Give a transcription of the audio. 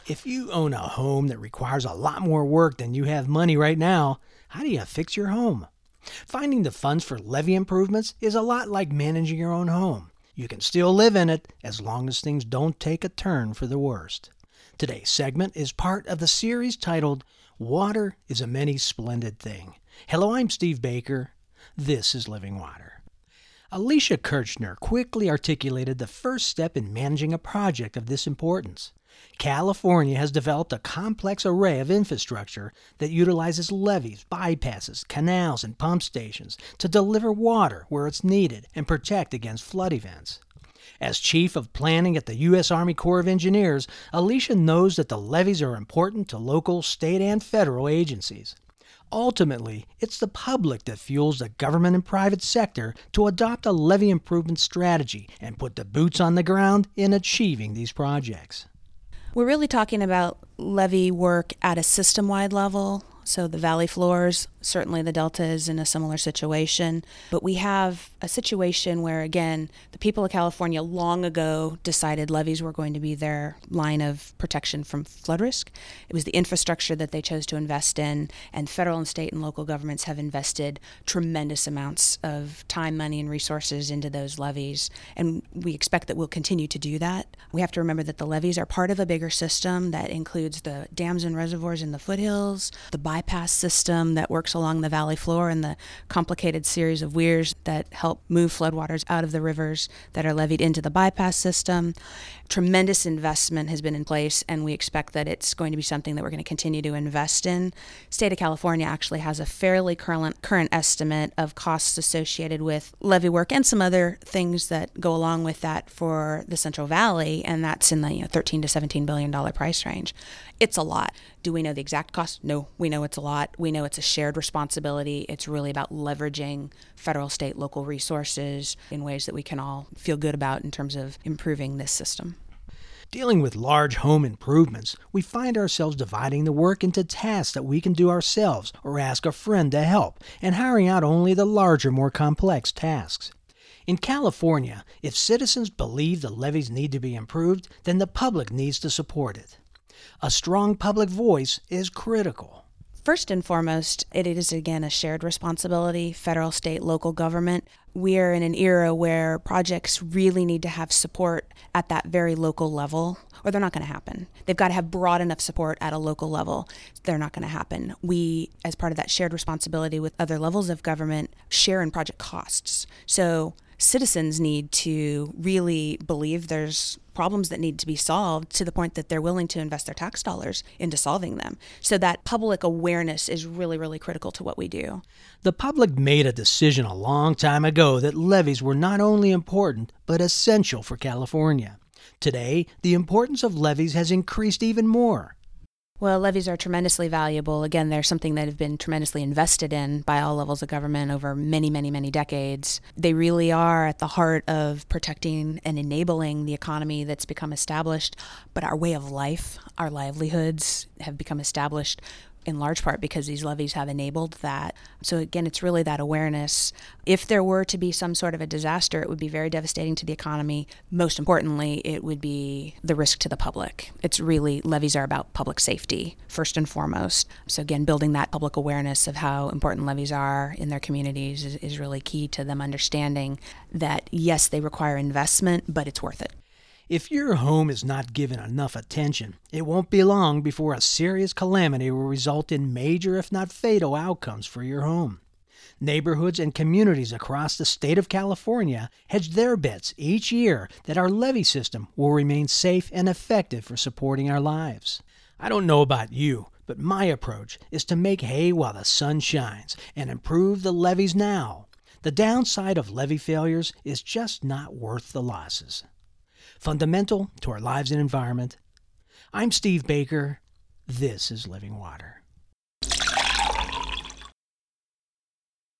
If you own a home that requires a lot more work than you have money right now, how do you fix your home? Finding the funds for levee improvements is a lot like managing your own home. You can still live in it as long as things don't take a turn for the worst. Today's segment is part of the series titled Water is a Many Splendid Thing. Hello, I'm Steve Baker. This is Living Water. Alicia Kirchner quickly articulated the first step in managing a project of this importance. California has developed a complex array of infrastructure that utilizes levees, bypasses, canals, and pump stations to deliver water where it's needed and protect against flood events. As Chief of Planning at the U.S. Army Corps of Engineers, Alicia knows that the levees are important to local, state, and federal agencies. Ultimately, it's the public that fuels the government and private sector to adopt a levee improvement strategy and put the boots on the ground in achieving these projects. We're really talking about levee work at a system-wide level. So the valley floors, certainly the Delta is in a similar situation. But we have a situation where, again, the people of California long ago decided levees were going to be their line of protection from flood risk. It was the infrastructure that they chose to invest in, and federal and state and local governments have invested tremendous amounts of time, money, and resources into those levees. And we expect that we'll continue to do that. We have to remember that the levees are part of a bigger system that includes the dams and reservoirs in the foothills, the bypass system that works along the valley floor, and the complicated series of weirs that help move floodwaters out of the rivers that are levied into the bypass system. Tremendous investment has been in place, and we expect that it's going to be something that we're going to continue to invest in. State of California actually has a fairly current estimate of costs associated with levee work and some other things that go along with that for the Central Valley, and that's in the $13 to $17 billion price range. It's a lot. Do we know the exact cost? No, we know it's a lot. We know it's a shared responsibility. It's really about leveraging federal, state, local resources in ways that we can all feel good about in terms of improving this system. Dealing with large home improvements, we find ourselves dividing the work into tasks that we can do ourselves or ask a friend to help, and hiring out only the larger, more complex tasks. In California, if citizens believe the levees need to be improved, then the public needs to support it. A strong public voice is critical. First and foremost, it is, again, a shared responsibility, federal, state, local government. We are in an era where projects really need to have support at that very local level, or they're not going to happen. They've got to have broad enough support at a local level. They're not going to happen. We, as part of that shared responsibility with other levels of government, share in project costs. So citizens need to really believe there's problems that need to be solved to the point that they're willing to invest their tax dollars into solving them. So that public awareness is really, really critical to what we do. The public made a decision a long time ago that levees were not only important, but essential for California. Today, the importance of levees has increased even more. Well, levees are tremendously valuable. Again, they're something that have been tremendously invested in by all levels of government over many, many, many decades. They really are at the heart of protecting and enabling the economy that's become established, but our way of life, our livelihoods have become established in large part because these levees have enabled that. So again, it's really that awareness. If there were to be some sort of a disaster, it would be very devastating to the economy. Most importantly, it would be the risk to the public. It's really, levees are about public safety, first and foremost. So again, building that public awareness of how important levees are in their communities is really key to them understanding that, yes, they require investment, but it's worth it. If your home is not given enough attention, it won't be long before a serious calamity will result in major, if not fatal, outcomes for your home. Neighborhoods and communities across the state of California hedge their bets each year that our levee system will remain safe and effective for supporting our lives. I don't know about you, but my approach is to make hay while the sun shines and improve the levees now. The downside of levee failures is just not worth the losses. Fundamental to our lives and environment. I'm Steve Baker. This is Living Water.